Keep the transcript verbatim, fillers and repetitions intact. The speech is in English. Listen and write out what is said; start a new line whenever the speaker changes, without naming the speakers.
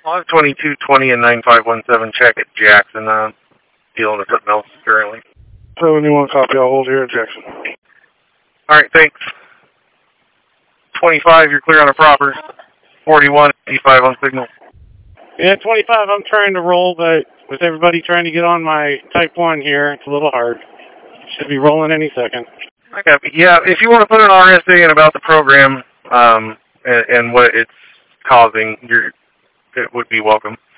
I'll have twenty-two twenty and nine five one seven check at Jackson. Uh, dealing with something else currently.
seventy-one copy. I'll hold here at Jackson.
All right, thanks. twenty-five, you're clear on a proper. forty-one, eighty-five on signal.
Yeah, twenty-five, I'm trying to roll, but with everybody trying to get on my type one here, it's a little hard. Should be rolling any second.
Okay. Yeah, if you want to put an R S A in about the program um, and, and what it's causing, you're, it would be welcome.